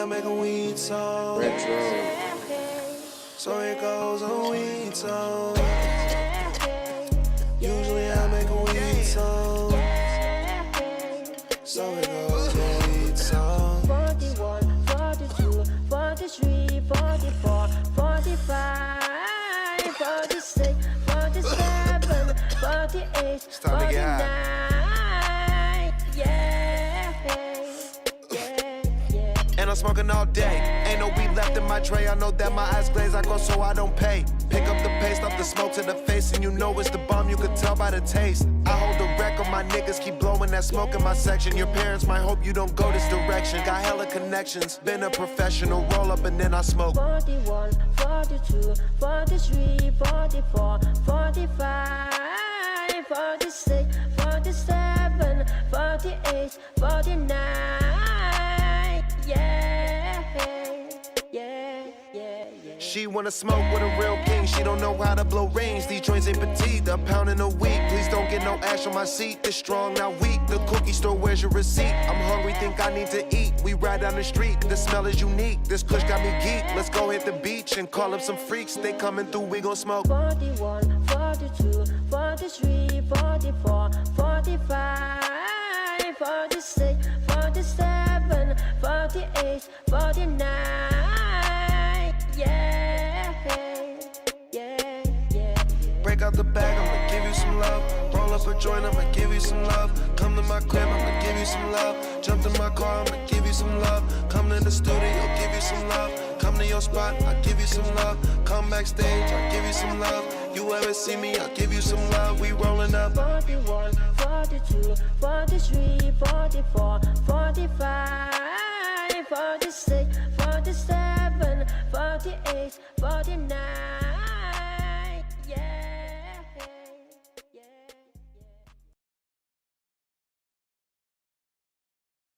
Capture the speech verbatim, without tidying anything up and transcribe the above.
make a weed song. So it goes a weed song. Usually I make a weed song. So it goes a weed song. forty-one, forty-two, forty-three, forty-four, forty-five, forty-six, forty-seven, forty-eight, forty-nine. Yeah, yeah, yeah. And I'm smoking all day. Ain't no weed left in my tray. I know that my eyes glaze. I go so I don't pay. Pick up the paste off the smoke to the face, and you know it's the bomb. You can tell by the taste. I hold the wreck on my niggas, keep blowing that smoke in my section. Your parents might hope you don't go this direction. Got hella connections, been a professional. Roll up and then I smoke. forty-one, forty-two, forty-three, forty-four, forty-five, forty-six, forty-seven, forty-eight, forty-nine. Yeah, yeah, yeah, yeah. She wanna smoke with a real king. She don't know how to blow rings. These joints ain't petite, a pound in a week. Please don't get no ash on my seat. This strong, not weak. The cookie store, where's your receipt? I'm hungry, think I need to eat. We ride down the street, the smell is unique. This kush got me geeked. Let's go hit the beach and call up some freaks. They coming through, we gon' smoke. forty-one, forty-two, forty-three, forty-four, forty-five, forty-six, forty-seven, forty-eight, forty-nine. Yeah, yeah, yeah. Break out the bag, I'ma give you some love. Roll up a joint, I'ma give you some love. Come to my crib, I'ma give you some love. Jump in my car, I'ma give you some love. Come to the studio, give you some love. Come to your spot, I'll give you some love. Come backstage, I'll give you some love. You ever see me, I'll give you some love. We rolling up. forty-one, forty-two, forty-three, forty-four, forty-five, forty-six, forty-seven, forty-eight, forty-nine.